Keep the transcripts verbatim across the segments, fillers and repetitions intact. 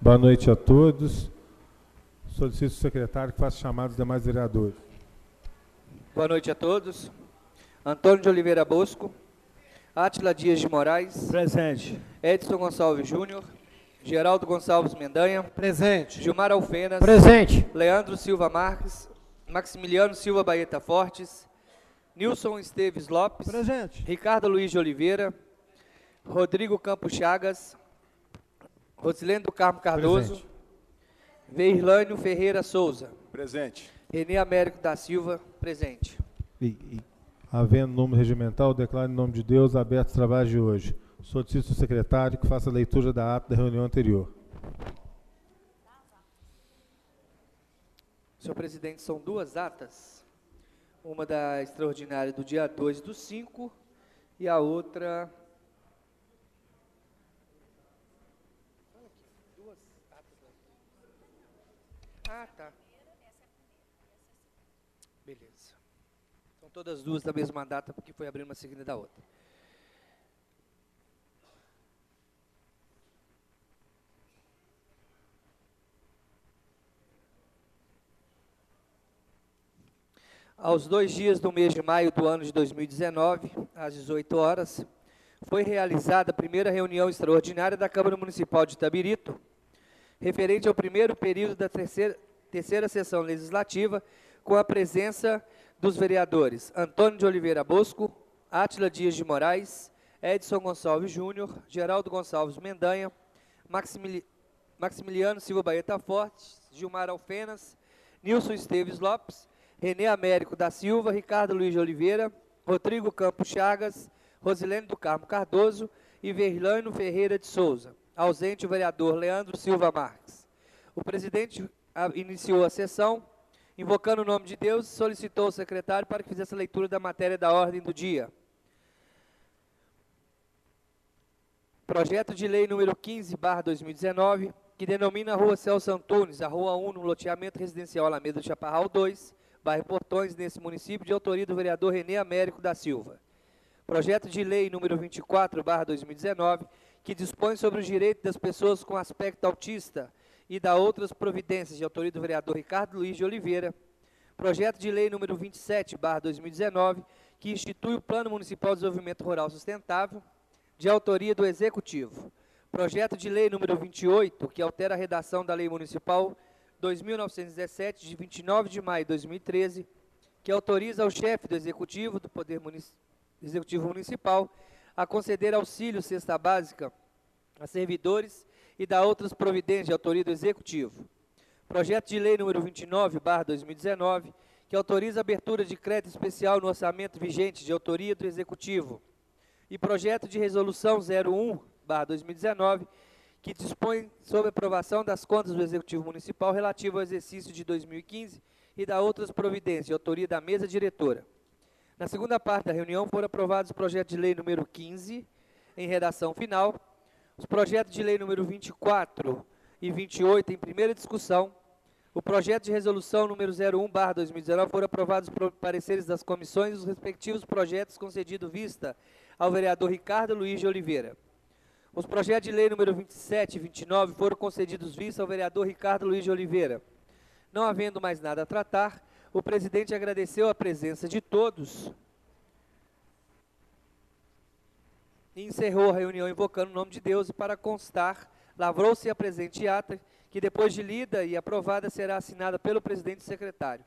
Boa noite a todos. Solicito o secretário que faça chamado dos demais vereadores. Boa noite a todos. Antônio de Oliveira Bosco, Átila Dias de Moraes. Presente. Edson Gonçalves Júnior, Geraldo Gonçalves Mendanha. Presente. Gilmar Alfenas. Presente. Leandro Silva Marques, Maximiliano Silva Baeta Fortes, Nilson Esteves Lopes. Presente. Ricardo Luiz de Oliveira, Rodrigo Campos Chagas, Rosilendo Carmo Cardoso. Presente. Veirlânio Ferreira Souza. Presente. Renê Américo da Silva, presente. E, e, havendo número regimental, declaro em nome de Deus aberto os trabalhos de hoje. Solicito o secretário que faça a leitura da ata da reunião anterior. Senhor presidente, são duas atas. Uma da extraordinária do dia dois do cinco e a outra... Ah, tá. Beleza. São todas duas da mesma data, porque foi abrindo uma seguida da outra. Aos dois dias do mês de maio do ano de dois mil e dezenove, às dezoito horas, foi realizada a primeira reunião extraordinária da Câmara Municipal de Itabirito, referente ao primeiro período da terceira, terceira sessão legislativa, com a presença dos vereadores Antônio de Oliveira Bosco, Átila Dias de Moraes, Edson Gonçalves Júnior, Geraldo Gonçalves Mendanha, Maximili, Maximiliano Silva Baeta Fortes, Gilmar Alfenas, Nilson Esteves Lopes, Renê Américo da Silva, Ricardo Luiz de Oliveira, Rodrigo Campos Chagas, Rosilene do Carmo Cardoso e Veirlânio Ferreira de Souza. Ausente o vereador Leandro Silva Marques. O presidente iniciou a sessão, invocando o nome de Deus, e solicitou ao secretário para que fizesse a leitura da matéria da ordem do dia. Projeto de lei número quinze barra dois mil e dezenove, que denomina a Rua Celso Antunes, a Rua um, no loteamento residencial Alameda do Chaparral dois, bairro Portões, nesse município, de autoria do vereador Renê Américo da Silva. Projeto de lei número vinte e quatro barra dois mil e dezenove, que dispõe sobre os direitos das pessoas com aspecto autista e da outras providências, de autoria do vereador Ricardo Luiz de Oliveira. Projeto de lei número vinte e sete barra dois mil e dezenove, que institui o Plano Municipal de Desenvolvimento Rural Sustentável, de autoria do Executivo. Projeto de lei número vinte e oito, que altera a redação da Lei Municipal dois mil novecentos e dezessete, de vinte e nove de maio de dois mil e treze, que autoriza o chefe do Executivo, do Poder Munic- Executivo Municipal, a conceder auxílio cesta básica a servidores e dar outras providências de autoria do Executivo. Projeto de lei número vinte e nove barra dois mil e dezenove, que autoriza a abertura de crédito especial no orçamento vigente de autoria do Executivo. E projeto de resolução zero um barra dois mil e dezenove, que dispõe sobre a aprovação das contas do Executivo Municipal relativo ao exercício de dois mil e quinze e da outras providências de autoria da mesa diretora. Na segunda parte da reunião foram aprovados o projeto de lei número quinze, em redação final, os projetos de lei número vinte e quatro e vinte e oito em primeira discussão, o projeto de resolução número zero um barra dois mil e dezenove foram aprovados por pareceres das comissões e os respectivos projetos concedido vista ao vereador Ricardo Luiz de Oliveira. Os projetos de lei número vinte e sete e vinte e nove foram concedidos vista ao vereador Ricardo Luiz de Oliveira. Não havendo mais nada a tratar, o presidente agradeceu a presença de todos e encerrou a reunião invocando o nome de Deus, e para constar, lavrou-se a presente ata, que depois de lida e aprovada será assinada pelo presidente e secretário.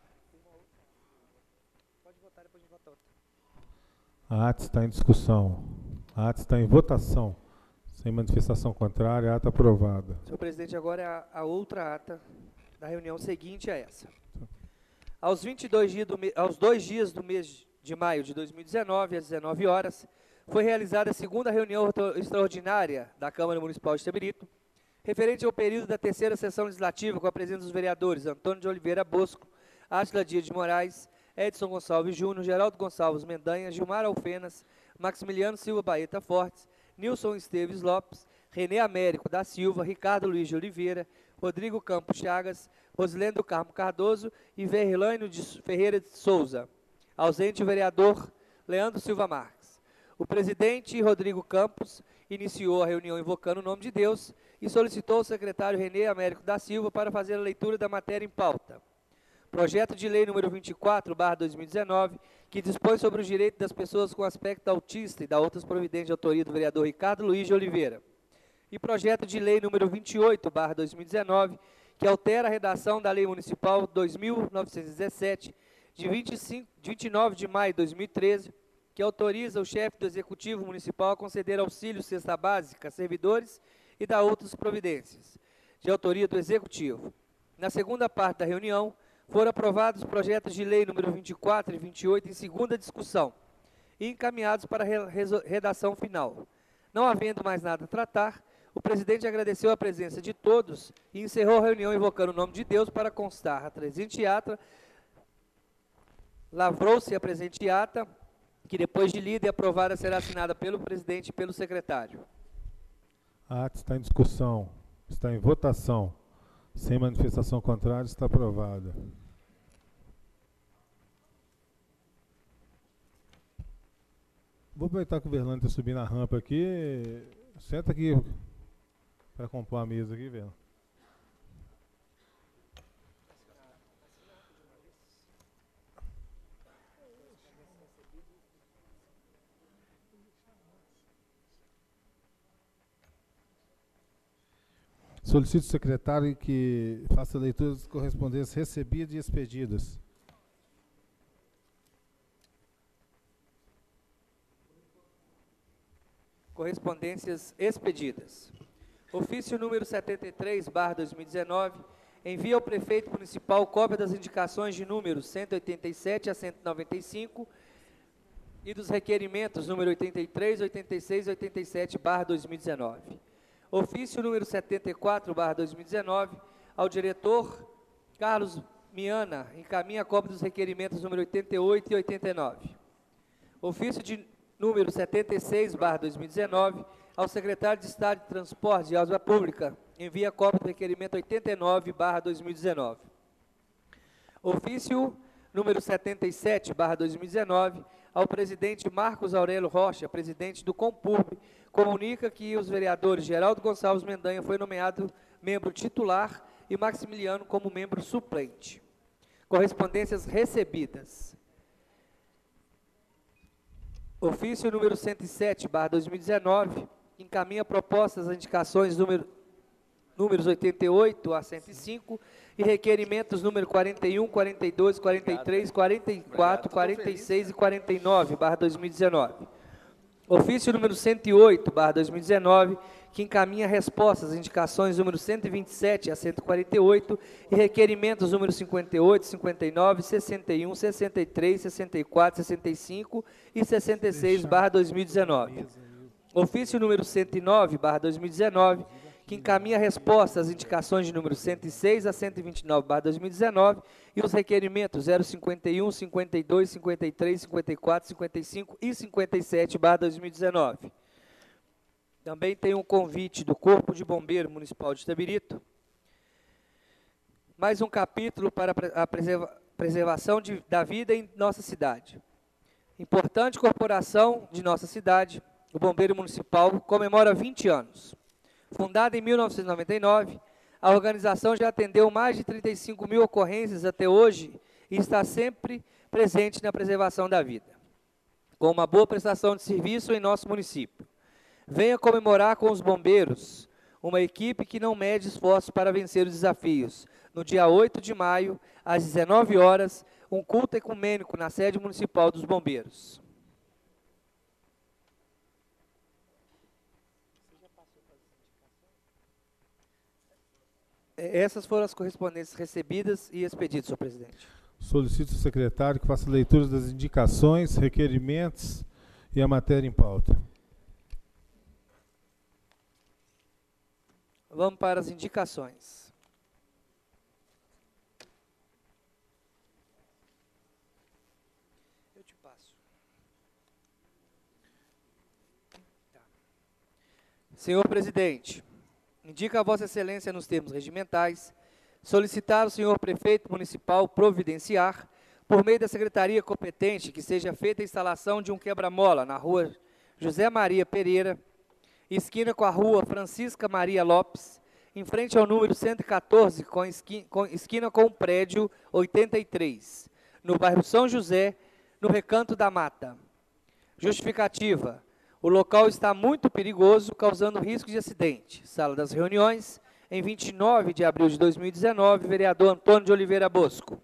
Pode votar, depois de votar outra. A ata está em discussão. A ata está em votação. Sem manifestação contrária, a ata aprovada. Senhor presidente, agora é a, a outra ata da reunião seguinte a essa. Aos, vinte e dois dias do me, aos dois dias do mês de maio de dois mil e dezenove, às dezenove horas, foi realizada a segunda reunião extraordinária da Câmara Municipal de Itabirito, referente ao período da terceira sessão legislativa, com a presença dos vereadores Antônio de Oliveira Bosco, Átila Dias de Moraes, Edson Gonçalves Júnior, Geraldo Gonçalves Mendanha, Gilmar Alfenas, Maximiliano Silva Baeta Fortes, Nilson Esteves Lopes, Renê Américo da Silva, Ricardo Luiz de Oliveira, Rodrigo Campos Chagas, Rosilene do Carmo Cardoso e Veirlânio de Ferreira de Souza. Ausente o vereador Leandro Silva Marques. O presidente Rodrigo Campos iniciou a reunião invocando o nome de Deus e solicitou ao secretário Renê Américo da Silva para fazer a leitura da matéria em pauta. Projeto de lei número vinte e quatro barra dois mil e dezenove, que dispõe sobre os direitos das pessoas com aspecto autista e da outras providências de autoria do vereador Ricardo Luiz de Oliveira. E projeto de lei número vinte e oito barra dois mil e dezenove, que altera a redação da Lei Municipal dois mil novecentos e dezessete, de, vinte e cinco, de vinte e nove de maio de dois mil e treze, que autoriza o chefe do Executivo Municipal a conceder auxílio cesta básica a servidores e da outras providências, de autoria do Executivo. Na segunda parte da reunião, foram aprovados os projetos de lei número vinte e quatro e vinte e oito em segunda discussão e encaminhados para a redação final. Não havendo mais nada a tratar, o presidente agradeceu a presença de todos e encerrou a reunião invocando o nome de Deus para constar a presente ata. Lavrou-se a presente ata, que depois de lida e aprovada será assinada pelo presidente e pelo secretário. A ata está em discussão, está em votação. Sem manifestação contrária, está aprovada. Vou aproveitar que o Verlano está subindo a rampa aqui. Senta aqui para compor a mesa aqui, Verlano. Solicito ao secretário que faça a leitura das correspondências recebidas e expedidas. Correspondências expedidas. Ofício número setenta e três barra dois mil e dezenove, envia ao prefeito municipal cópia das indicações de números cento e oitenta e sete a cento e noventa e cinco e dos requerimentos número oitenta e três, oitenta e seis e oitenta e sete barra dois mil e dezenove. Ofício número setenta e quatro barra dois mil e dezenove, ao diretor Carlos Miana, encaminha a cópia dos requerimentos número oitenta e oito e oitenta e nove. Ofício de número setenta e seis barra dois mil e dezenove, ao secretário de Estado de Transporte e Obras Públicas, envia a cópia do requerimento oitenta e nove barra dois mil e dezenove. Ofício número setenta e sete barra dois mil e dezenove, ao presidente Marcos Aurélio Rocha, presidente do Compurb, comunica que os vereadores Geraldo Gonçalves Mendanha foi nomeado membro titular e Maximiliano como membro suplente. Correspondências recebidas. Ofício número cento e sete barra dois mil e dezenove, encaminha propostas, indicações número, números oitenta e oito a cento e cinco e requerimentos número quarenta e um, quarenta e dois, quarenta e três, quarenta e quatro, quarenta e seis e quarenta e nove barra dois mil e dezenove. Ofício número cento e oito barra dois mil e dezenove, que encaminha respostas, indicações número cento e vinte e sete a cento e quarenta e oito e requerimentos número cinquenta e oito, cinquenta e nove, sessenta e um, sessenta e três, sessenta e quatro, sessenta e cinco e sessenta e seis barra dois mil e dezenove. Ofício número cento e nove barra dois mil e dezenove, que encaminha respostas às indicações de número cento e seis a cento e vinte e nove barra dois mil e dezenove e os requerimentos zero cinquenta e um, cinquenta e dois, cinquenta e três, cinquenta e quatro, cinquenta e cinco e cinquenta e sete barra dois mil e dezenove. Também tem um convite do Corpo de Bombeiro Municipal de Itabirito. Mais um capítulo para a preserva, preservação de, da vida em nossa cidade. Importante corporação de nossa cidade, o Bombeiro Municipal comemora vinte anos. Fundada em mil novecentos e noventa e nove, a organização já atendeu mais de trinta e cinco mil ocorrências até hoje e está sempre presente na preservação da vida, com uma boa prestação de serviço em nosso município. Venha comemorar com os bombeiros, uma equipe que não mede esforços para vencer os desafios. No dia oito de maio, às dezenove horas, um culto ecumênico na sede municipal dos bombeiros. Essas foram as correspondências recebidas e expedidas, senhor presidente. Solicito ao secretário que faça leitura das indicações, requerimentos e a matéria em pauta. Vamos para as indicações. Eu te passo. Tá. Senhor presidente, indica a Vossa Excelência nos termos regimentais, solicitar ao senhor prefeito municipal providenciar, por meio da secretaria competente, que seja feita a instalação de um quebra-mola na rua José Maria Pereira, esquina com a rua Francisca Maria Lopes, em frente ao número cento e quatorze, com esquina, com esquina com o prédio oitenta e três, no bairro São José, no Recanto da Mata. Justificativa: o local está muito perigoso, causando risco de acidente. Sala das reuniões, em vinte e nove de abril de dois mil e dezenove, vereador Antônio de Oliveira Bosco.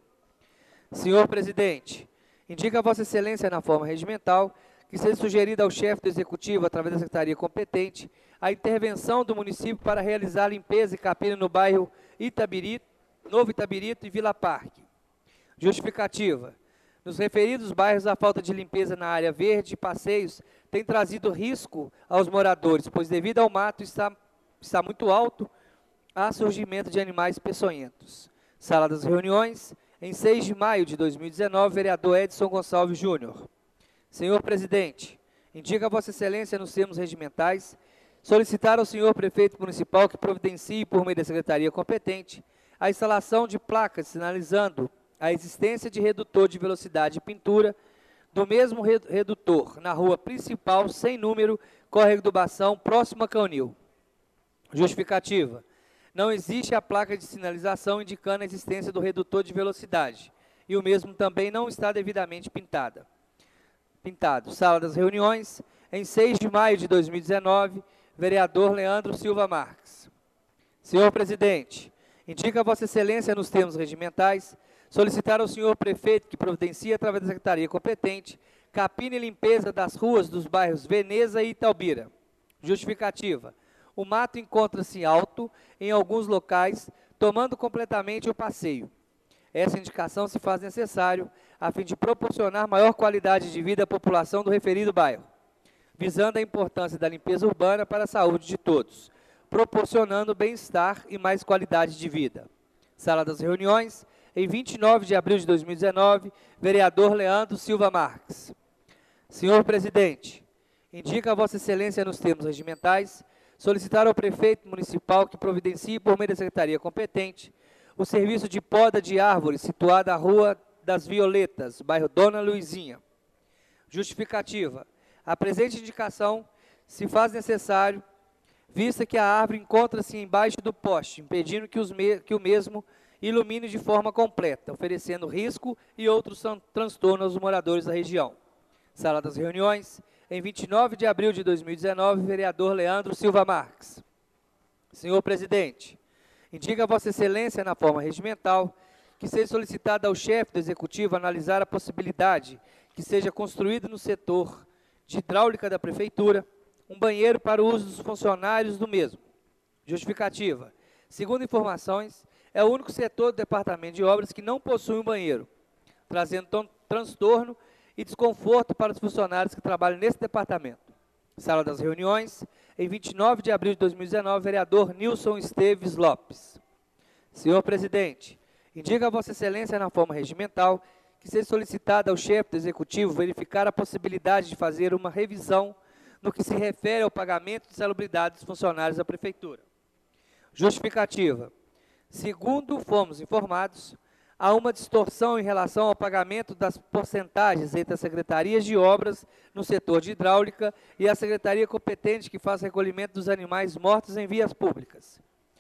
Senhor presidente, indica a Vossa Excelência na forma regimental que seja sugerida ao chefe do Executivo, através da Secretaria competente, a intervenção do município para realizar limpeza e capina no bairro Itabirito, Novo Itabirito e Vila Parque. Justificativa: nos referidos bairros, a falta de limpeza na área verde e passeios tem trazido risco aos moradores, pois devido ao mato está, está muito alto, há surgimento de animais peçonhentos. Sala das reuniões, em seis de maio de dois mil e dezenove, vereador Edson Gonçalves Júnior. Senhor presidente, indica a Vossa Excelência nos termos regimentais solicitar ao senhor prefeito municipal que providencie, por meio da secretaria competente, a instalação de placas sinalizando a existência de redutor de velocidade e pintura do mesmo redutor na rua principal, sem número, Córrego do Bação, próximo a Canil. Justificativa: não existe a placa de sinalização indicando a existência do redutor de velocidade, e o mesmo também não está devidamente pintada. Pintado. Sala das reuniões, em seis de maio de dois mil e dezenove, vereador Leandro Silva Marques. Senhor presidente, indica a Vossa Excelência nos termos regimentais solicitar ao senhor prefeito que providencie, através da secretaria competente, capina e limpeza das ruas dos bairros Veneza e Italbira. Justificativa: o mato encontra-se alto em alguns locais, tomando completamente o passeio. Essa indicação se faz necessário a fim de proporcionar maior qualidade de vida à população do referido bairro, visando a importância da limpeza urbana para a saúde de todos, proporcionando bem-estar e mais qualidade de vida. Sala das reuniões, em vinte e nove de abril de dois mil e dezenove, vereador Leandro Silva Marques. Senhor presidente, indica a Vossa Excelência nos termos regimentais solicitar ao prefeito municipal que providencie, por meio da secretaria competente, o serviço de poda de árvores situado à Rua das Violetas, bairro Dona Luizinha. Justificativa: a presente indicação se faz necessário, vista que a árvore encontra-se embaixo do poste, impedindo que, os me que o mesmo ilumine de forma completa, oferecendo risco e outros transtornos aos moradores da região. Sala das reuniões, em vinte e nove de abril de dois mil e dezenove, vereador Leandro Silva Marques. Senhor presidente, indica a Vossa Excelência na forma regimental que seja solicitado ao chefe do Executivo analisar a possibilidade que seja construído no setor de hidráulica da Prefeitura um banheiro para o uso dos funcionários do mesmo. Justificativa: segundo informações, é o único setor do Departamento de Obras que não possui um banheiro, trazendo transtorno e desconforto para os funcionários que trabalham nesse departamento. Sala das reuniões, em vinte e nove de abril de dois mil e dezenove, vereador Nilson Esteves Lopes. Senhor presidente, indica a Vossa Excelência na forma regimental que seja solicitado ao chefe do Executivo verificar a possibilidade de fazer uma revisão no que se refere ao pagamento de salubridade dos funcionários da Prefeitura. Justificativa: segundo fomos informados, há uma distorção em relação ao pagamento das porcentagens entre as secretarias de obras no setor de hidráulica e a secretaria competente que faz recolhimento dos animais mortos em vias públicas.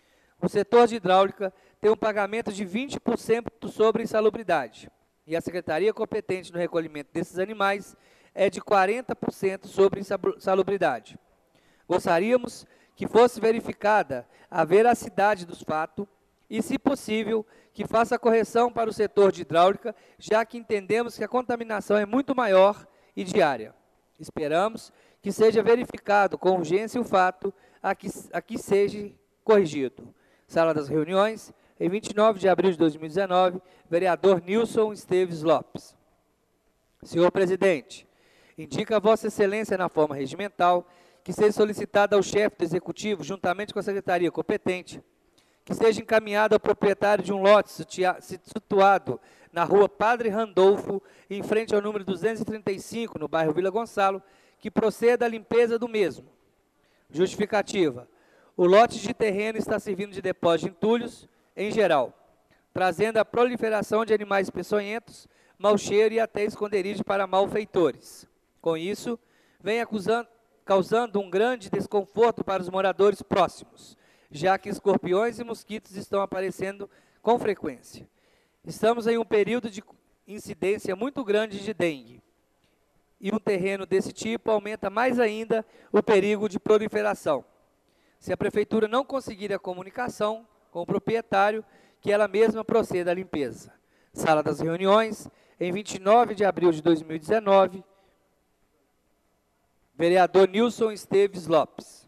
O setor de hidráulica tem um pagamento de vinte por cento sobre insalubridade, e a secretaria competente no recolhimento desses animais é de quarenta por cento sobre insalubridade. Gostaríamos que fosse verificada a veracidade dos fatos e, se possível, que faça a correção para o setor de hidráulica, já que entendemos que a contaminação é muito maior e diária. Esperamos que seja verificado com urgência o fato a que, a que seja corrigido. Sala das reuniões, em vinte e nove de abril de dois mil e dezenove, vereador Nilson Esteves Lopes. Senhor presidente, indica a Vossa Excelência na forma regimental que seja solicitado ao chefe do Executivo, juntamente com a secretaria competente, que seja encaminhado ao proprietário de um lote situado na rua Padre Randolfo, em frente ao número duzentos e trinta e cinco, no bairro Vila Gonçalo, que proceda à limpeza do mesmo. Justificativa: o lote de terreno está servindo de depósito de entulhos, em geral, trazendo a proliferação de animais peçonhentos, mau cheiro e até esconderijo para malfeitores. Com isso, vem acusando, causando um grande desconforto para os moradores próximos, já que escorpiões e mosquitos estão aparecendo com frequência. Estamos em um período de incidência muito grande de dengue, e um terreno desse tipo aumenta mais ainda o perigo de proliferação. Se a Prefeitura não conseguir a comunicação com o proprietário, que ela mesma proceda à limpeza. Sala das Reuniões, em vinte e nove de abril de dois mil e dezenove, vereador Nilson Esteves Lopes.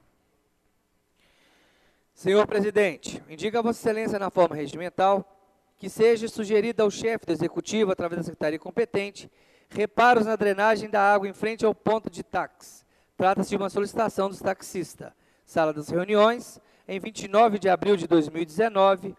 Senhor presidente, indica a Vossa Excelência na forma regimental que seja sugerida ao chefe do Executivo, através da Secretaria competente, reparos na drenagem da água em frente ao ponto de táxi. Trata-se de uma solicitação dos taxistas. Sala das Reuniões, em vinte e nove de abril de dois mil e dezenove,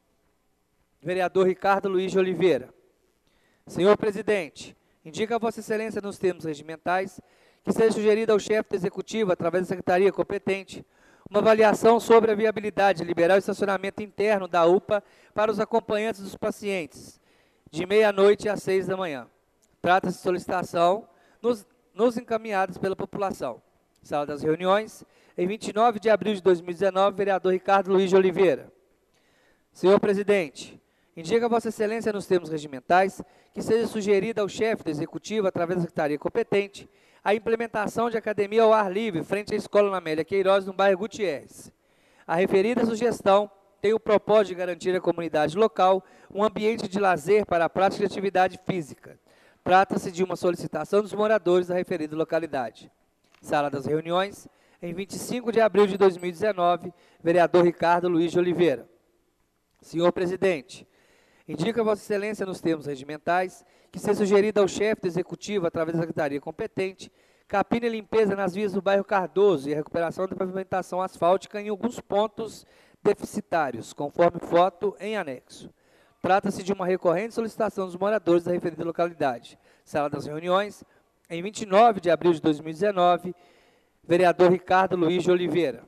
vereador Ricardo Luiz de Oliveira. Senhor presidente, indica a Vossa Excelência nos termos regimentais que seja sugerida ao chefe do Executivo, através da Secretaria competente, uma avaliação sobre a viabilidade de liberar o estacionamento interno da U P A para os acompanhantes dos pacientes, de meia-noite às seis da manhã. Trata-se de solicitação nos, nos encaminhados pela população. Sala das Reuniões, em vinte e nove de abril de dois mil e dezenove, vereador Ricardo Luiz de Oliveira. Senhor presidente, indica a Vossa Excelência nos termos regimentais que seja sugerida ao chefe do Executivo, através da Secretaria competente, a implementação de academia ao ar livre, frente à Escola Ana Amélia Queiroz, no bairro Gutierrez. A referida sugestão tem o propósito de garantir à comunidade local um ambiente de lazer para a prática de atividade física. Trata-se de uma solicitação dos moradores da referida localidade. Sala das Reuniões, em vinte e cinco de abril de dois mil e dezenove, vereador Ricardo Luiz de Oliveira. Senhor presidente, indica a Vossa Excelência nos termos regimentais que seja sugerida ao chefe do Executivo, através da Secretaria competente, capina e limpeza nas vias do bairro Cardoso e a recuperação da pavimentação asfáltica em alguns pontos deficitários, conforme foto em anexo. Trata-se de uma recorrente solicitação dos moradores da referida localidade. Sala das Reuniões, em vinte e nove de abril de dois mil e dezenove, vereador Ricardo Luiz de Oliveira.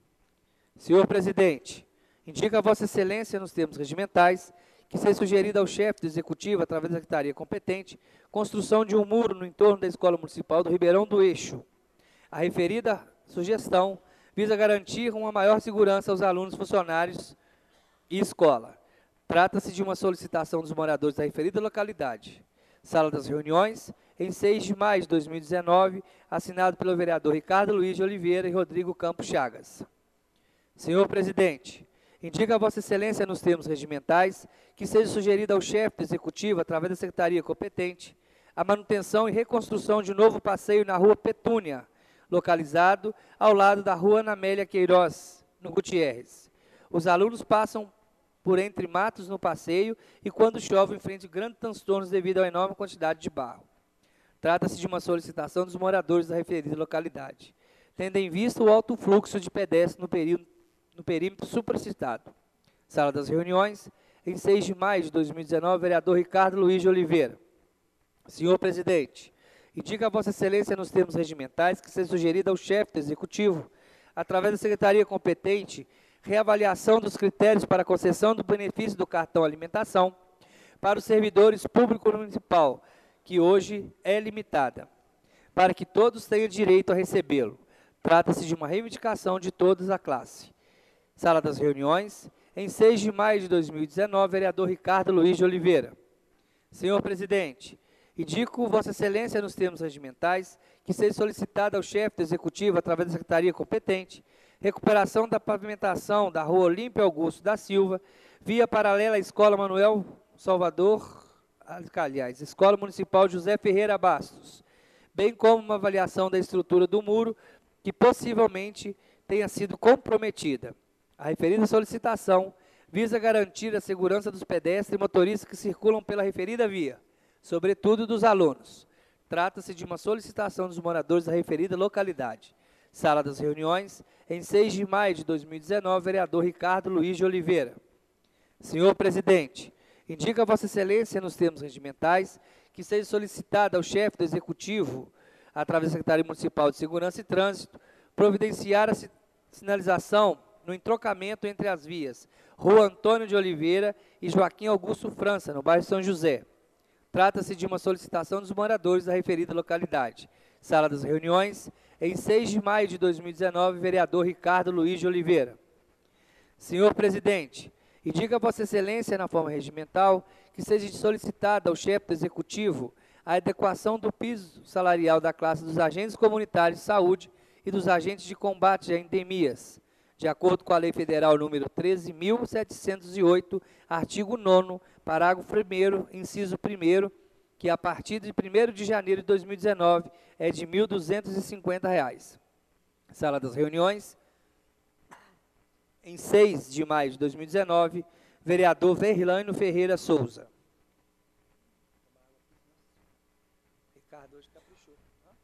Senhor presidente, indica a Vossa Excelência nos termos regimentais que seja sugerida ao chefe do Executivo, através da Secretaria competente, construção de um muro no entorno da Escola Municipal do Ribeirão do Eixo. A referida sugestão visa garantir uma maior segurança aos alunos, funcionários e escola. Trata-se de uma solicitação dos moradores da referida localidade. Sala das Reuniões, em seis de maio de dois mil e dezenove, assinado pelo vereador Ricardo Luiz de Oliveira e Rodrigo Campos Chagas. Senhor presidente, indica a Vossa Excelência nos termos regimentais que seja sugerida ao chefe do Executivo, através da Secretaria competente, a manutenção e reconstrução de um novo passeio na Rua Petúnia, localizado ao lado da Rua Ana Amélia Queiroz, no Gutierrez. Os alunos passam por entre matos no passeio e, quando chove, enfrentam grandes transtornos devido à enorme quantidade de barro. Trata-se de uma solicitação dos moradores da referida localidade, tendo em vista o alto fluxo de pedestres no período no perímetro supracitado. Sala das Reuniões, em seis de maio de dois mil e dezenove, vereador Ricardo Luiz de Oliveira. Senhor presidente, indica a Vossa Excelência nos termos regimentais que seja sugerida ao chefe do Executivo, através da Secretaria competente, reavaliação dos critérios para a concessão do benefício do cartão alimentação para os servidores públicos municipal, que hoje é limitada, para que todos tenham direito a recebê-lo. Trata-se de uma reivindicação de toda a classe. Sala das Reuniões, em seis de maio de dois mil e dezenove, vereador Ricardo Luiz de Oliveira. Senhor presidente, indico Vossa Excelência nos termos regimentais que seja solicitada ao chefe do Executivo, através da Secretaria competente, recuperação da pavimentação da Rua Olímpio Augusto da Silva, via paralela à Escola Manuel Salvador, aliás, Escola Municipal José Ferreira Bastos, bem como uma avaliação da estrutura do muro que possivelmente tenha sido comprometida. A referida solicitação visa garantir a segurança dos pedestres e motoristas que circulam pela referida via, sobretudo dos alunos. Trata-se de uma solicitação dos moradores da referida localidade. Sala das Reuniões, em seis de maio de dois mil e dezenove, vereador Ricardo Luiz de Oliveira. Senhor presidente, indica a Vossa Excelência nos termos regimentais que seja solicitada ao chefe do Executivo, através da Secretaria Municipal de Segurança e Trânsito, providenciar a sinalização no entrocamento entre as vias Rua Antônio de Oliveira e Joaquim Augusto França, no bairro São José. Trata-se de uma solicitação dos moradores da referida localidade. Sala das Reuniões, Em seis de maio de dois mil e dezenove, vereador Ricardo Luiz de Oliveira. Senhor presidente, indica a Vossa Excelência, na forma regimental, que seja solicitada ao chefe do Executivo a adequação do piso salarial da classe dos agentes comunitários de saúde e dos agentes de combate a endemias, de acordo com a Lei Federal número treze mil setecentos e oito, artigo nono, parágrafo primeiro, inciso primeiro, que a partir de primeiro de janeiro de dois mil e dezenove é de mil duzentos e cinquenta reais. Sala das reuniões. Em seis de maio de dois mil e dezenove, vereador Verlânio Ferreira Souza. Ricardo hoje caprichou.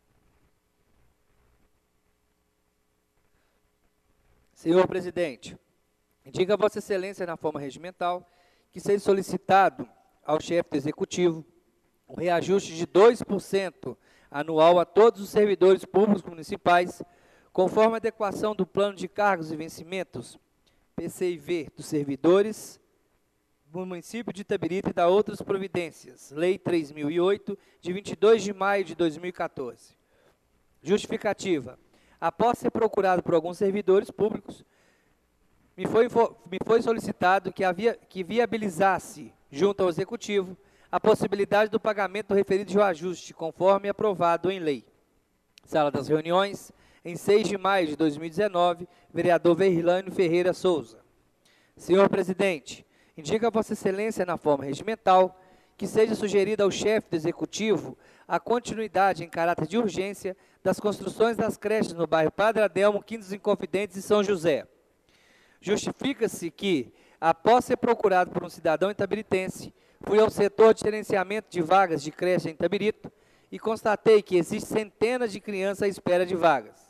Senhor presidente, indica a Vossa Excelência, na forma regimental, que seja solicitado ao chefe do Executivo o reajuste de dois por cento anual a todos os servidores públicos municipais, conforme a adequação do plano de cargos e vencimentos, P C I V, dos servidores do município de Itabirito e da outras providências, Lei três mil e oito, de vinte e dois de maio de dois mil e quatorze. Justificativa. Após ser procurado por alguns servidores públicos, me foi, me foi solicitado que, havia, que viabilizasse, junto ao Executivo, a possibilidade do pagamento do referido reajuste, conforme aprovado em lei. Sala das reuniões, em seis de maio de dois mil e dezenove, vereador Verlânio Ferreira Souza. Senhor presidente, indica a Vossa Excelência, na forma regimental, que seja sugerida ao chefe do Executivo a continuidade em caráter de urgência das construções das creches no bairro Padre Adelmo, Quinta dos Inconfidentes e São José. Justifica-se que, após ser procurado por um cidadão itabiritense, fui ao setor de gerenciamento de vagas de creche em Itabirito e constatei que existem centenas de crianças à espera de vagas,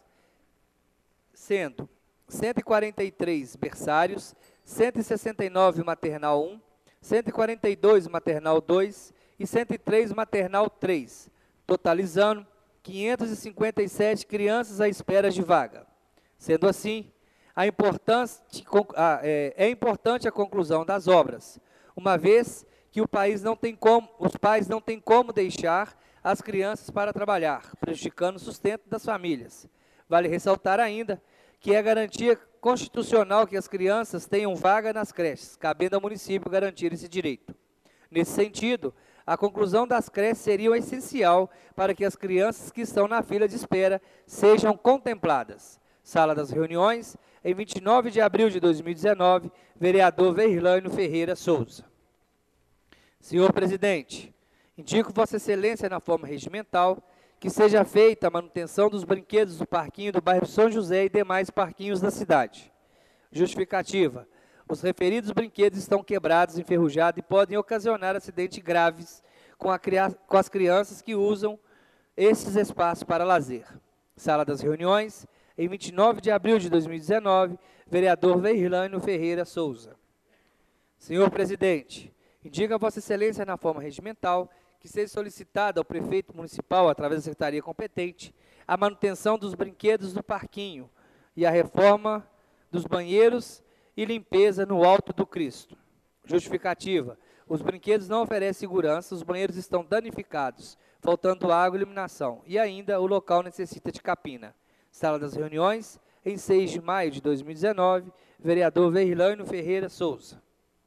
sendo cento e quarenta e três berçários, cento e sessenta e nove maternal um, cento e quarenta e dois maternal dois e cento e três maternal três, totalizando quinhentas e cinquenta e sete crianças à espera de vaga. Sendo assim, a importância, a, é, é importante a conclusão das obras, uma vez que o país não tem como, os pais não têm como deixar as crianças para trabalhar, prejudicando o sustento das famílias. Vale ressaltar ainda que é garantia constitucional que as crianças tenham vaga nas creches, cabendo ao município garantir esse direito. Nesse sentido, a conclusão das creches seria o essencial para que as crianças que estão na fila de espera sejam contempladas. Sala das reuniões, em vinte e nove de abril de dois mil e dezenove, vereador Verlânio Ferreira Souza. Senhor presidente, indico Vossa Excelência, na forma regimental, que seja feita a manutenção dos brinquedos do parquinho do bairro São José e demais parquinhos da cidade. Justificativa. Os referidos brinquedos estão quebrados, enferrujados e podem ocasionar acidentes graves com, a, com as crianças que usam esses espaços para lazer. Sala das reuniões, em vinte e nove de abril de dois mil e dezenove, vereador Verlânio Ferreira Souza. Senhor presidente, indica a Vossa Excelência, na forma regimental, que seja solicitada ao prefeito municipal, através da secretaria competente, a manutenção dos brinquedos do parquinho e a reforma dos banheiros e limpeza no Alto do Cristo. Justificativa. Os brinquedos não oferecem segurança, os banheiros estão danificados, faltando água e iluminação, e ainda o local necessita de capina. Sala das reuniões, em seis de maio de dois mil e dezenove, vereador Verlânio Ferreira Souza.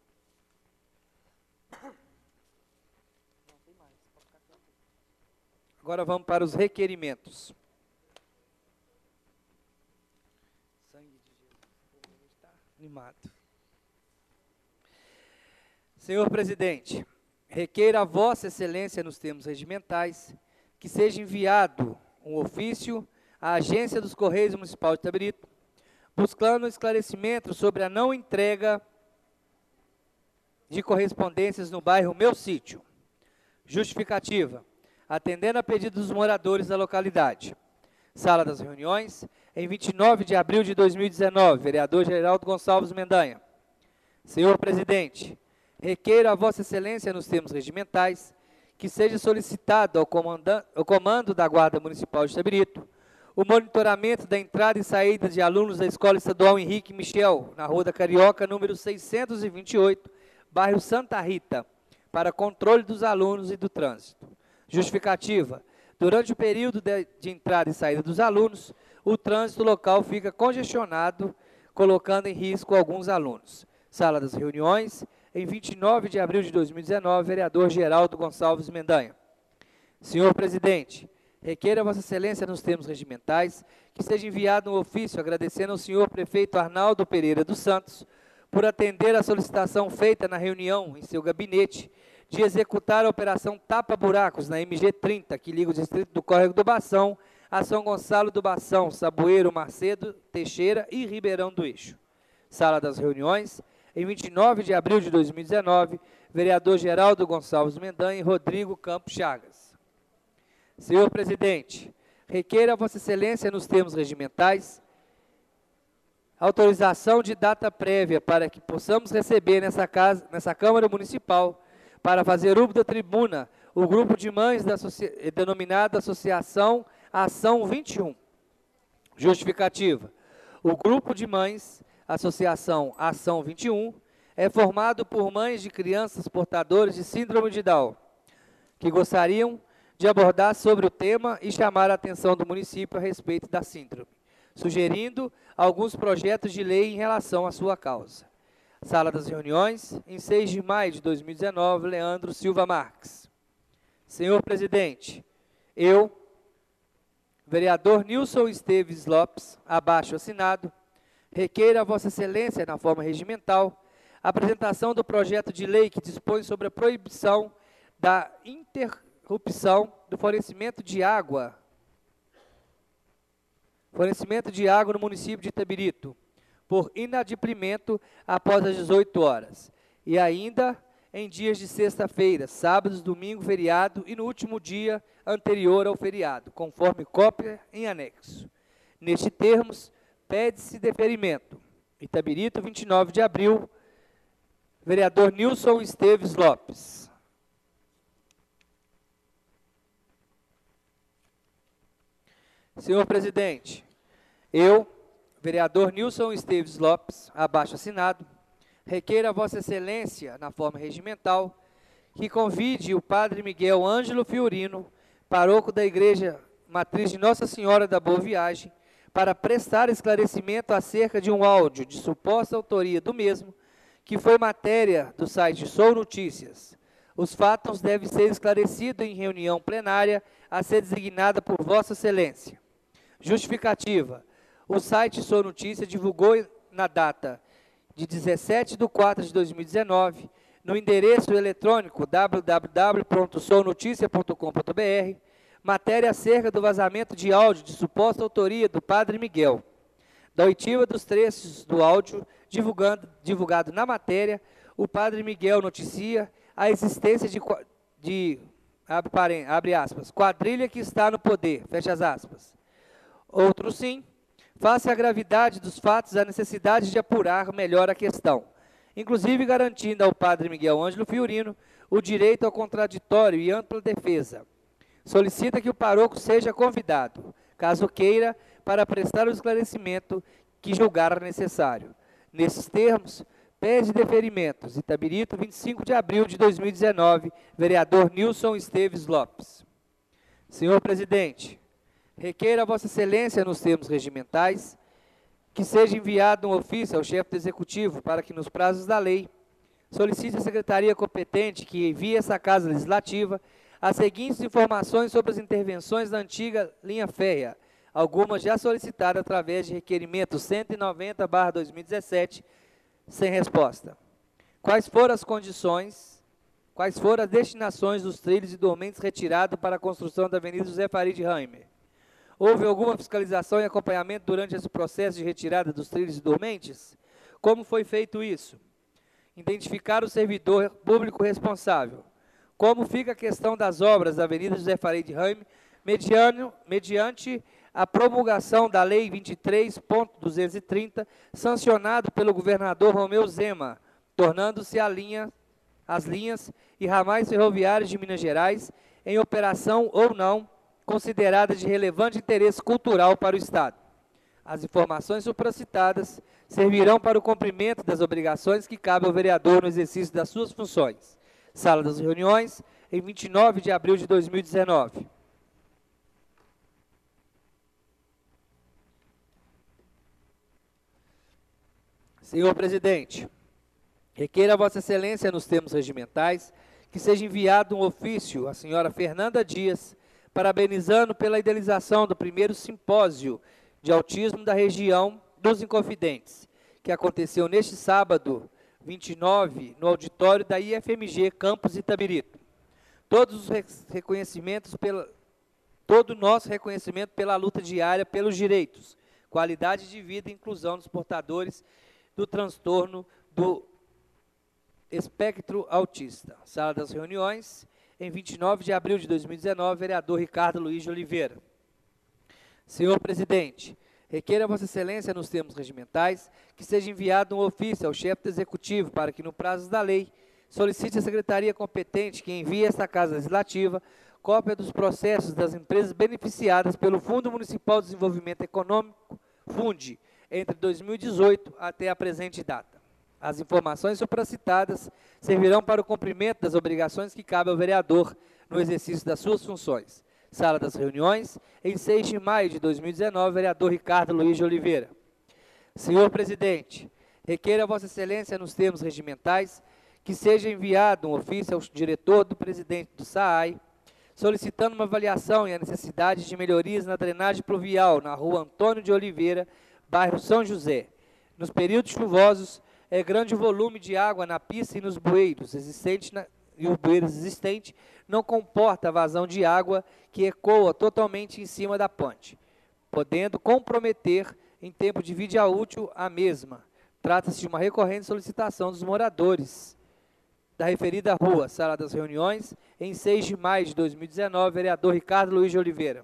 Agora vamos para os requerimentos. Sangue de Jesus, está animado. Senhor presidente, requeira a Vossa Excelência, nos termos regimentais, que seja enviado um ofício à Agência dos Correios Municipal de Itabirito, buscando esclarecimento sobre a não entrega de correspondências no bairro Meu Sítio. Justificativa. Atendendo a pedido dos moradores da localidade. Sala das reuniões, em vinte e nove de abril de dois mil e dezenove, vereador Geraldo Gonçalves Mendanha. Senhor presidente, requeiro a Vossa Excelência, nos termos regimentais, que seja solicitado ao, ao comando da Guarda Municipal de Itabirito o monitoramento da entrada e saída de alunos da Escola Estadual Henrique Michel, na Rua da Carioca, número seiscentos e vinte e oito, bairro Santa Rita, para controle dos alunos e do trânsito. Justificativa. Durante o período de, de entrada e saída dos alunos, o trânsito local fica congestionado, colocando em risco alguns alunos. Sala das reuniões, em vinte e nove de abril de dois mil e dezenove, vereador Geraldo Gonçalves Mendanha. Senhor presidente, requeira Vossa Excelência, nos termos regimentais, que seja enviado um ofício agradecendo ao senhor prefeito Arnaldo Pereira dos Santos por atender a solicitação feita na reunião em seu gabinete de executar a operação tapa-buracos na M G trinta, que liga o distrito do Córrego do Bação a São Gonçalo do Bação, Saboeiro, Macedo, Teixeira e Ribeirão do Eixo. Sala das reuniões, em vinte e nove de abril de dois mil e dezenove, vereador Geraldo Gonçalves Mendanha e Rodrigo Campos Chagas. Senhor presidente, requeira a Vossa Excelência, nos termos regimentais, autorização de data prévia para que possamos receber nessa, casa, nessa Câmara Municipal, para fazer uso da tribuna, o grupo de mães da associa, denominada Associação Ação vinte e um. Justificativa. O grupo de mães, Associação Ação vinte e um, é formado por mães de crianças portadoras de síndrome de Down, que gostariam de abordar sobre o tema e chamar a atenção do município a respeito da síndrome, sugerindo alguns projetos de lei em relação à sua causa. Sala das reuniões, em seis de maio de dois mil e dezenove, Leandro Silva Marques. Senhor presidente, eu, vereador Nilson Esteves Lopes, abaixo assinado, requeiro a Vossa Excelência, na forma regimental, a apresentação do projeto de lei que dispõe sobre a proibição da interrupção do fornecimento de água, fornecimento de água no município de Itabirito, por inadimplimento após as dezoito horas, e ainda em dias de sexta-feira, sábados, domingo, feriado e no último dia anterior ao feriado, conforme cópia em anexo. Neste termos, pede-se deferimento. Itabirito, vinte e nove de abril, vereador Nilson Esteves Lopes. Senhor presidente, eu, vereador Nilson Esteves Lopes, abaixo assinado, requeiro a Vossa Excelência, na forma regimental, que convide o padre Miguel Ângelo Fiorino, paróquio da Igreja Matriz de Nossa Senhora da Boa Viagem, para prestar esclarecimento acerca de um áudio de suposta autoria do mesmo, que foi matéria do site Sou Notícias. Os fatos devem ser esclarecidos em reunião plenária a ser designada por Vossa Excelência. Justificativa. O site Sou Notícias divulgou na data de dezessete de quatro de dois mil e dezenove, no endereço eletrônico w w w ponto sou noticia ponto com ponto b r, matéria acerca do vazamento de áudio de suposta autoria do Padre Miguel. Da oitiva dos trechos do áudio divulgando, divulgado na matéria, o Padre Miguel noticia a existência de, de abre, parem, abre aspas, quadrilha que está no poder, fecha as aspas. Outro sim, face à gravidade dos fatos, a necessidade de apurar melhor a questão, inclusive garantindo ao padre Miguel Ângelo Fiorino o direito ao contraditório e ampla defesa. Solicita que o paróquio seja convidado, caso queira, para prestar o esclarecimento que julgar necessário. Nesses termos, pede deferimentos. Itabirito, vinte e cinco de abril de dois mil e dezenove, vereador Nilson Esteves Lopes. Senhor presidente, requeiro a Vossa Excelência, nos termos regimentais, que seja enviado um ofício ao chefe do Executivo para que, nos prazos da lei, solicite à Secretaria competente que envie essa Casa Legislativa as seguintes informações sobre as intervenções da antiga linha férrea, algumas já solicitadas através de requerimento cento e noventa barra dois mil e dezessete, sem resposta. Quais foram as condições, quais foram as destinações dos trilhos e dormentes retirados para a construção da Avenida José Farid Reimer? Houve alguma fiscalização e acompanhamento durante esse processo de retirada dos trilhos e dormentes? Como foi feito isso? Identificar o servidor público responsável. Como fica a questão das obras da Avenida José Farid Reimer, mediante, mediante a promulgação da Lei vinte e três ponto duzentos e trinta, sancionado pelo governador Romeu Zema, tornando-se a linha, as linhas e ramais ferroviários de Minas Gerais em operação ou não, considerada de relevante interesse cultural para o Estado. As informações supracitadas servirão para o cumprimento das obrigações que cabe ao vereador no exercício das suas funções. Sala das reuniões, em vinte e nove de abril de dois mil e dezenove. Senhor presidente, requeira a Vossa Excelência, nos termos regimentais, que seja enviado um ofício à senhora Fernanda Dias, parabenizando pela idealização do primeiro simpósio de autismo da região dos Inconfidentes, que aconteceu neste sábado, vinte e nove, no auditório da I F M G Campus Itabirito. Todos os reconhecimentos pela, todo o nosso reconhecimento pela luta diária pelos direitos, qualidade de vida e inclusão dos portadores do transtorno do espectro autista. Sala das reuniões, em vinte e nove de abril de dois mil e dezenove, vereador Ricardo Luiz de Oliveira. Senhor presidente, requeira a Vossa Excelência, nos termos regimentais, que seja enviado um ofício ao chefe do Executivo para que, no prazo da lei, solicite à Secretaria competente que envie a esta Casa Legislativa cópia dos processos das empresas beneficiadas pelo Fundo Municipal de Desenvolvimento Econômico, FUNDE, entre dois mil e dezoito até a presente data. As informações supracitadas servirão para o cumprimento das obrigações que cabe ao vereador no exercício das suas funções. Sala das reuniões, em seis de maio de dois mil e dezenove, vereador Ricardo Luiz de Oliveira. Senhor presidente, requeira a Vossa Excelência, nos termos regimentais, que seja enviado um ofício ao diretor do presidente do S A A I, solicitando uma avaliação e a necessidade de melhorias na drenagem pluvial na rua Antônio de Oliveira, bairro São José. Nos períodos chuvosos, é grande o volume de água na pista e nos bueiros existentes na, e o bueiro existente não comporta a vazão de água que ecoa totalmente em cima da ponte, podendo comprometer em tempo de vida útil a mesma. Trata-se de uma recorrente solicitação dos moradores da referida rua. Sala das reuniões, em seis de maio de dois mil e dezenove, vereador Ricardo Luiz de Oliveira.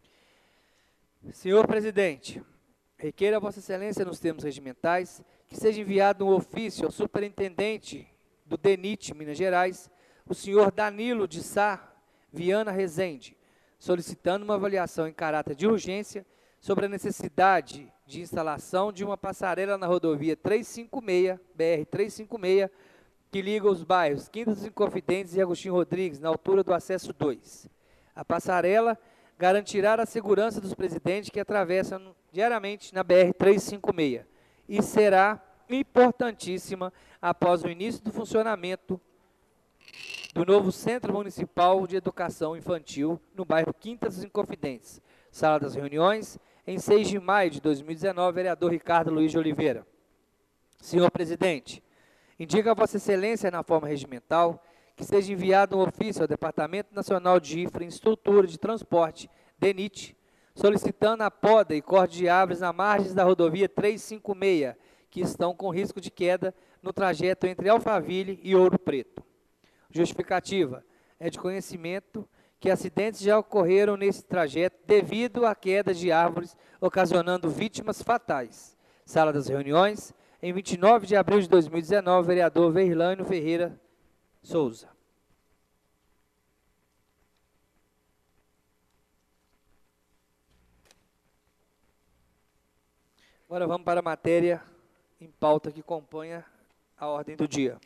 Senhor presidente, requeira a Vossa Excelência, nos termos regimentais, que seja enviado um ofício ao superintendente do DENIT, Minas Gerais, o senhor Danilo de Sá Viana Rezende, solicitando uma avaliação em caráter de urgência sobre a necessidade de instalação de uma passarela na rodovia trezentos e cinquenta e seis, B R trezentos e cinquenta e seis, que liga os bairros Quinta dos Inconfidentes e Agostinho Rodrigues, na altura do acesso dois. A passarela garantirá a segurança dos presidentes que atravessam diariamente na B R trezentos e cinquenta e seis e será importantíssima após o início do funcionamento do novo Centro Municipal de Educação Infantil no bairro Quinta dos Inconfidentes. Sala das reuniões, em seis de maio de dois mil e dezenove, vereador Ricardo Luiz de Oliveira. Senhor presidente, indica a Vossa Excelência, na forma regimental, que seja enviado um ofício ao Departamento Nacional de Infraestrutura de Transporte, DENIT, solicitando a poda e corte de árvores na margem da rodovia trezentos e cinquenta e seis, que estão com risco de queda no trajeto entre Alphaville e Ouro Preto. Justificativa: é de conhecimento que acidentes já ocorreram nesse trajeto devido à queda de árvores, ocasionando vítimas fatais. Sala das reuniões, em vinte e nove de abril de dois mil e dezenove, vereador Verlânio Ferreira Souza. Agora vamos para a matéria em pauta que compõe a ordem do dia.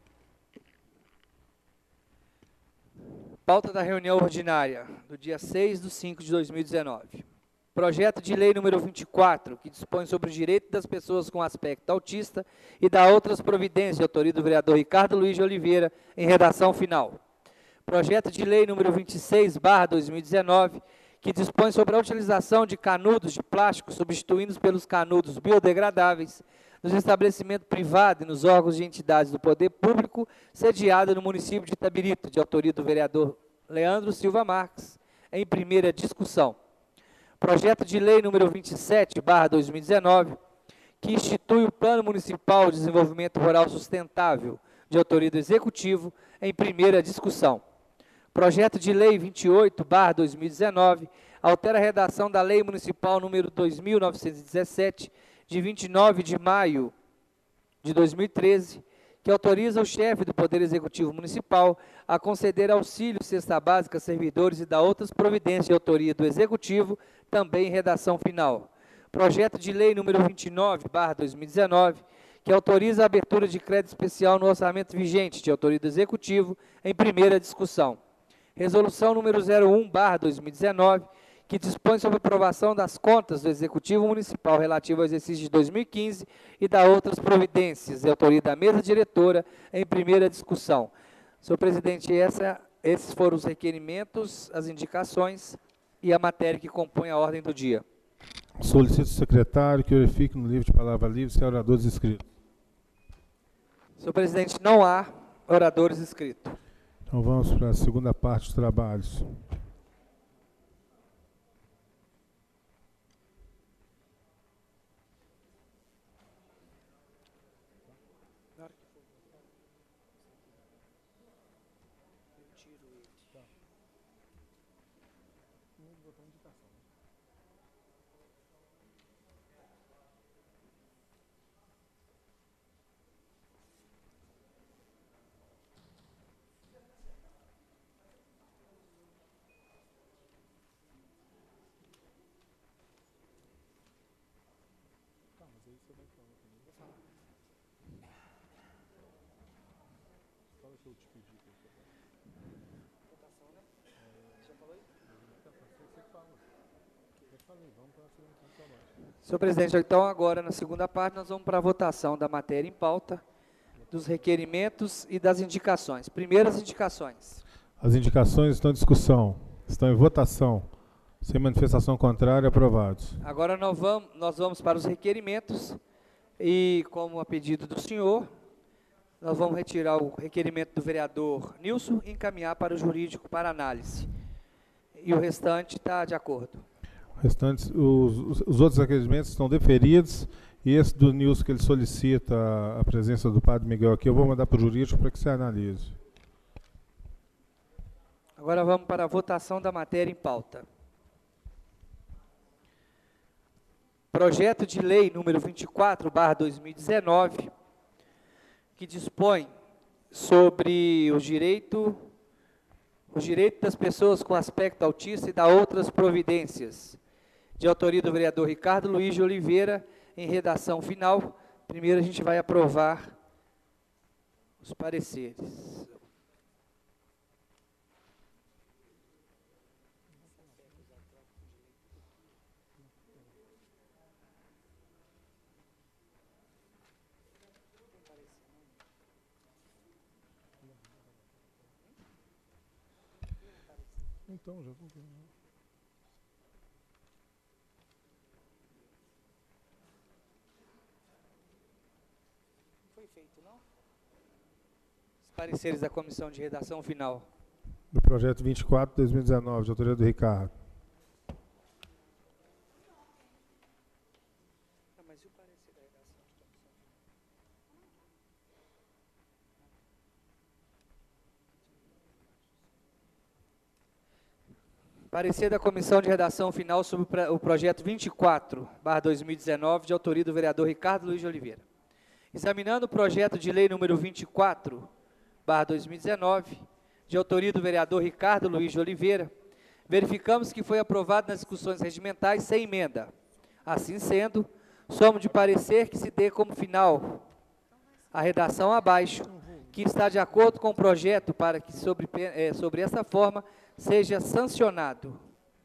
Pauta da reunião ordinária do dia seis de cinco de dois mil e dezenove. Projeto de lei número vinte e quatro, que dispõe sobre o direito das pessoas com aspecto autista e da outras providências, de autoria do vereador Ricardo Luiz de Oliveira, em redação final. Projeto de lei número vinte e seis barra dois mil e dezenove, que dispõe sobre a utilização de canudos de plástico substituídos pelos canudos biodegradáveis nos estabelecimentos privados e nos órgãos de entidades do poder público sediada no município de Itabirito, de autoria do vereador Leandro Silva Marques, em primeira discussão. Projeto de lei número vinte e sete barra dois mil e dezenove, que institui o Plano Municipal de Desenvolvimento Rural Sustentável, de autoria do Executivo, em primeira discussão. Projeto de lei vinte e oito barra dois mil e dezenove, altera a redação da Lei Municipal número dois mil novecentos e dezessete, de vinte e nove de maio de dois mil e treze, que autoriza o chefe do Poder Executivo Municipal a conceder auxílio cesta básica a servidores e da outras providências de autoria do Executivo, também em redação final. Projeto de lei número vinte e nove barra dois mil e dezenove, que autoriza a abertura de crédito especial no orçamento vigente, de autoria do Executivo, em primeira discussão. Resolução número zero um barra dois mil e dezenove, que dispõe sobre a aprovação das contas do Executivo Municipal relativo ao exercício de dois mil e quinze e da outras providências, de autoria da mesa diretora, em primeira discussão. Senhor presidente, essa, esses foram os requerimentos, as indicações e a matéria que compõe a ordem do dia. Solicito ao secretário que verifique no livro de palavra livre se há oradores inscritos. Senhor presidente, não há oradores inscritos. Então vamos para a segunda parte dos trabalhos. Senhor presidente, então agora na segunda parte nós vamos para a votação da matéria em pauta, dos requerimentos e das indicações. Primeiro as indicações. As indicações estão em discussão, estão em votação. Sem manifestação contrária, aprovados. Agora nós vamos, nós vamos para os requerimentos e, como a pedido do senhor, nós vamos retirar o requerimento do vereador Nilson e encaminhar para o jurídico para análise. E o restante está de acordo. Restantes, os, os outros requerimentos estão deferidos e esse do Nilson que ele solicita a presença do padre Miguel aqui, eu vou mandar para o jurídico para que você analise. Agora vamos para a votação da matéria em pauta. Projeto de lei número vinte e quatro barra dois mil e dezenove, que dispõe sobre o direito, os direitos das pessoas com aspecto autista e da outras providências, de autoria do vereador Ricardo Luiz de Oliveira, em redação final. Primeiro a gente vai aprovar os pareceres. Então, já vou ver. Foi feito, não? Os pareceres da comissão de redação final. Do projeto vinte e quatro, dois mil e dezenove, de autoria do Ricardo. Não, mas e o parecer da redação de comissão final? Parecer da comissão de redação final sobre o projeto vinte e quatro barra dois mil e dezenove, de autoria do vereador Ricardo Luiz de Oliveira. Examinando o projeto de lei número vinte e quatro barra dois mil e dezenove, de autoria do vereador Ricardo Luiz de Oliveira, verificamos que foi aprovado nas discussões regimentais sem emenda. Assim sendo, somos de parecer que se dê como final a redação abaixo, que está de acordo com o projeto para que sobre, é, sobre essa forma seja sancionado.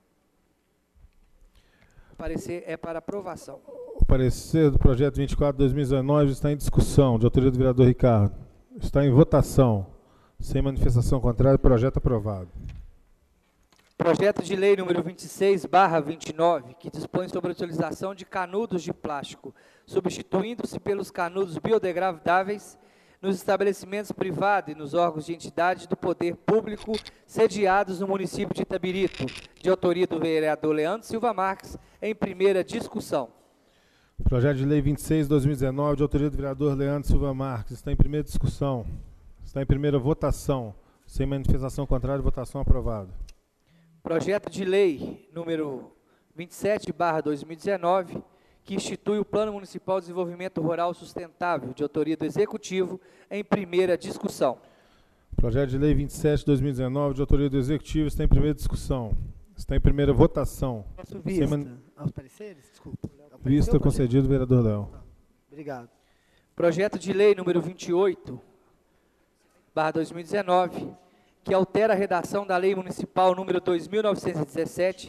O parecer é para aprovação. O parecer do projeto vinte e quatro, dois mil e dezenove está em discussão, de autoria do vereador Ricardo. Está em votação. Sem manifestação contrária, projeto aprovado. Projeto de lei número vinte e seis barra vinte e nove, que dispõe sobre a utilização de canudos de plástico, substituindo-se pelos canudos biodegradáveis nos estabelecimentos privados e nos órgãos de entidades do poder público sediados no município de Itabirito, de autoria do vereador Leandro Silva Marques, em primeira discussão. Projeto de lei vinte e seis, dois mil e dezenove, de autoria do vereador Leandro Silva Marques, está em primeira discussão, está em primeira votação, sem manifestação contrária, votação aprovada. Projeto de lei número vinte e sete barra dois mil e dezenove, que institui o Plano Municipal de Desenvolvimento Rural Sustentável, de autoria do Executivo, em primeira discussão. Projeto de lei vinte e sete, dois mil e dezenove, de autoria do Executivo, está em primeira discussão, está em primeira votação. Peço vista man... aos pareceres, desculpa. Vista concedido, vereador Léo. Obrigado. Projeto de lei número vinte e oito barra dois mil e dezenove, que altera a redação da Lei Municipal número dois mil novecentos e dezessete,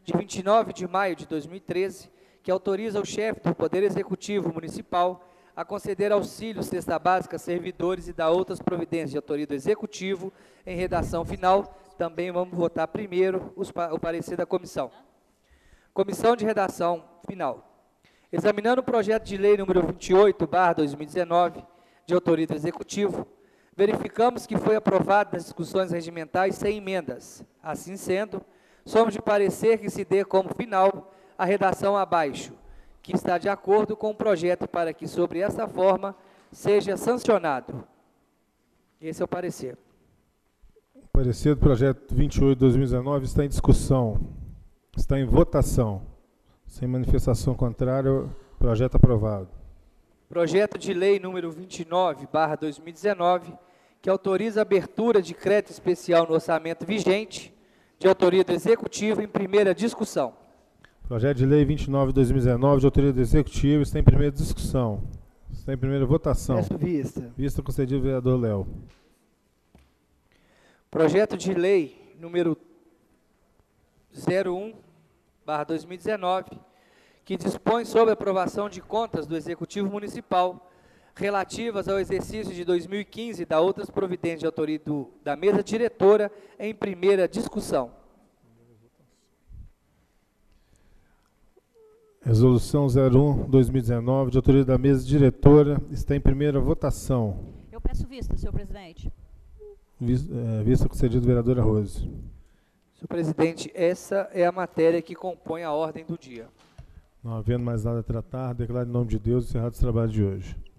de vinte e nove de maio de dois mil e treze, que autoriza o chefe do Poder Executivo Municipal a conceder auxílio cesta básica a servidores e dar outras providências de autoria do Executivo, em redação final. Também vamos votar primeiro os, o parecer da comissão. Comissão de redação final. Examinando o projeto de lei número vinte e oito, barra dois mil e dezenove, de autoria do Executivo, verificamos que foi aprovado nas discussões regimentais sem emendas. Assim sendo, somos de parecer que se dê como final a redação abaixo, que está de acordo com o projeto para que, sobre essa forma, seja sancionado. Esse é o parecer. O parecer do projeto vinte e oito de dois mil e dezenove está em discussão. Está em votação. Sem manifestação contrária, projeto aprovado. Projeto de lei número vinte e nove, barra dois mil e dezenove, que autoriza a abertura de crédito especial no orçamento vigente, de autoria do Executivo, em primeira discussão. Projeto de lei vinte e nove de dois mil e dezenove, de autoria do Executivo, está em primeira discussão. Está em primeira votação. Peço vista. Vista concedido ao vereador Léo. Projeto de lei número zero um, barra dois mil e dezenove, que dispõe sobre a aprovação de contas do Executivo Municipal relativas ao exercício de dois mil e quinze e da outras providências de autoria do, da mesa diretora, em primeira discussão. Resolução zero um, dois mil e dezenove, de autoria da mesa diretora, está em primeira votação. Eu peço vista, senhor presidente. Vis, é, vista concedido ao vereador Rose. Senhor presidente, essa é a matéria que compõe a ordem do dia. Não havendo mais nada a tratar, declaro em nome de Deus encerrado os trabalhos de hoje.